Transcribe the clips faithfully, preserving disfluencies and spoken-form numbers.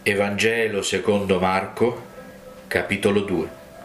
Evangelo secondo Marco, capitolo due.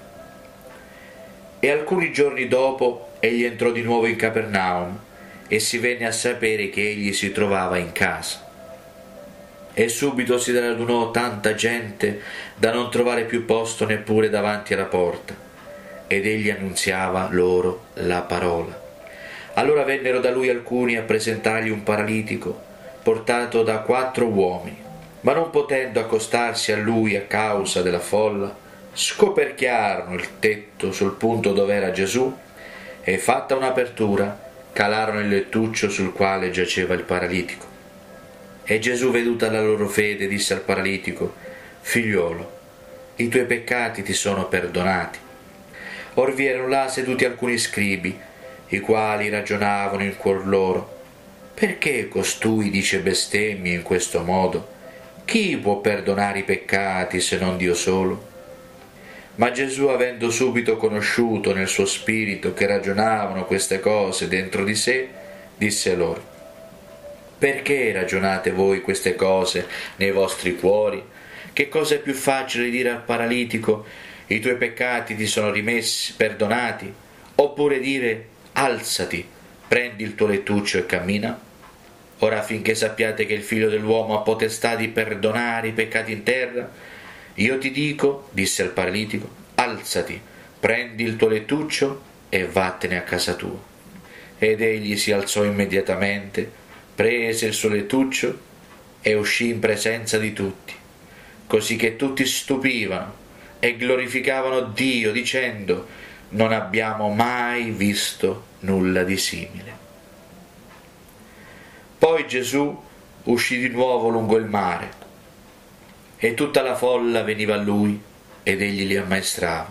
E alcuni giorni dopo egli entrò di nuovo in Capernaum e si venne a sapere che egli si trovava in casa. E subito si radunò tanta gente da non trovare più posto neppure davanti alla porta, ed egli annunziava loro la parola. Allora vennero da lui alcuni a presentargli un paralitico portato da quattro uomini, ma non potendo accostarsi a lui a causa della folla, scoperchiarono il tetto sul punto dove era Gesù e, fatta un'apertura, calarono il lettuccio sul quale giaceva il paralitico. E Gesù, veduta la loro fede, disse al paralitico: «Figliolo, i tuoi peccati ti sono perdonati». Or vi erano là seduti alcuni scribi, i quali ragionavano in cuor loro: «Perché costui dice bestemmie in questo modo? Chi può perdonare i peccati se non Dio solo?» Ma Gesù, avendo subito conosciuto nel suo spirito che ragionavano queste cose dentro di sé, disse loro: «Perché ragionate voi queste cose nei vostri cuori? Che cosa è più facile dire al paralitico: i tuoi peccati ti sono rimessi, perdonati, oppure dire: alzati, prendi il tuo lettuccio e cammina? Ora, affinché sappiate che il Figlio dell'uomo ha potestà di perdonare i peccati in terra, io ti dico», disse al paralitico, «alzati, prendi il tuo lettuccio e vattene a casa tua». Ed egli si alzò immediatamente, prese il suo lettuccio e uscì in presenza di tutti, così che tutti stupivano e glorificavano Dio dicendo: «Non abbiamo mai visto nulla di simile». Poi Gesù uscì di nuovo lungo il mare, e tutta la folla veniva a lui, ed egli li ammaestrava.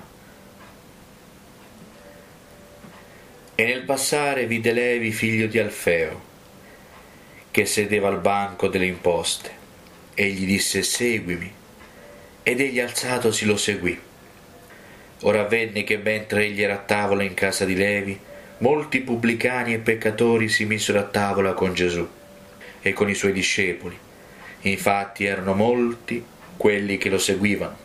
E nel passare vide Levi, figlio di Alfeo, che sedeva al banco delle imposte, e gli disse: «Seguimi». Ed egli, alzatosi, lo seguì. Ora avvenne che mentre egli era a tavola in casa di Levi, molti pubblicani e peccatori si misero a tavola con Gesù e con i suoi discepoli. Infatti erano molti quelli che lo seguivano.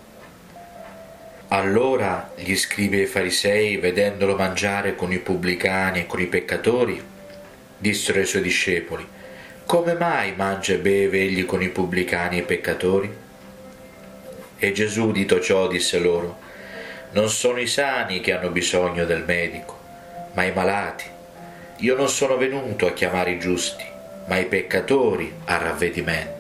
Allora gli scribi e i farisei, vedendolo mangiare con i pubblicani e con i peccatori, dissero ai suoi discepoli: «Come mai mangia e beve egli con i pubblicani e i peccatori?» E Gesù, udito ciò, disse loro: «Non sono i sani che hanno bisogno del medico, ma i malati. Io non sono venuto a chiamare i giusti, ma i peccatori al ravvedimento».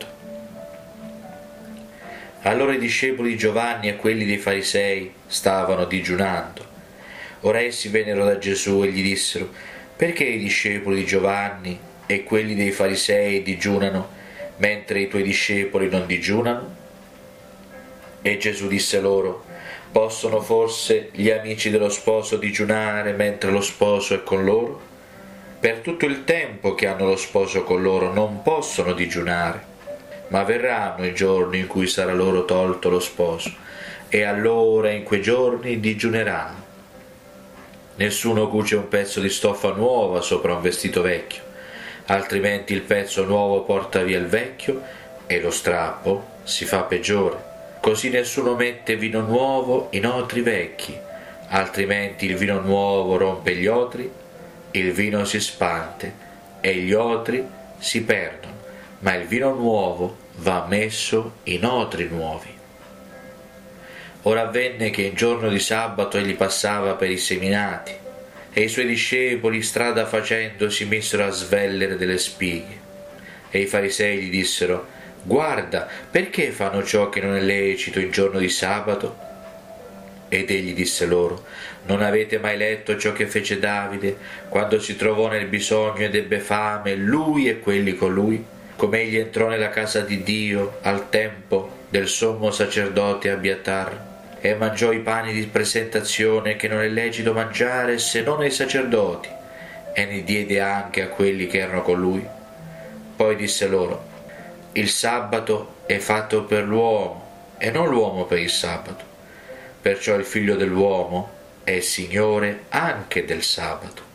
Allora i discepoli di Giovanni e quelli dei farisei stavano digiunando. Ora essi vennero da Gesù e gli dissero: «Perché i discepoli di Giovanni e quelli dei farisei digiunano, mentre i tuoi discepoli non digiunano?» E Gesù disse loro: «Possono forse gli amici dello sposo digiunare mentre lo sposo è con loro? Per tutto il tempo che hanno lo sposo con loro non possono digiunare. Ma verranno i giorni in cui sarà loro tolto lo sposo, e allora in quei giorni digiuneranno. Nessuno cuce un pezzo di stoffa nuova sopra un vestito vecchio, altrimenti il pezzo nuovo porta via il vecchio e lo strappo si fa peggiore. Così nessuno mette vino nuovo in otri vecchi, altrimenti il vino nuovo rompe gli otri, il vino si spante e gli otri si perdono, ma il vino nuovo va messo in otri nuovi». Ora avvenne che in giorno di sabato egli passava per i seminati, e i suoi discepoli, strada facendo, si misero a svellere delle spighe. E i farisei gli dissero: «Guarda, perché fanno ciò che non è lecito in giorno di sabato?» Ed egli disse loro: «Non avete mai letto ciò che fece Davide quando si trovò nel bisogno ed ebbe fame, lui e quelli con lui? Come egli entrò nella casa di Dio al tempo del sommo sacerdote Abiatar e mangiò i pani di presentazione che non è lecito mangiare se non ai sacerdoti, e ne diede anche a quelli che erano con lui. Poi disse loro: il sabato è fatto per l'uomo e non l'uomo per il sabato. Perciò il Figlio dell'uomo è Signore anche del sabato».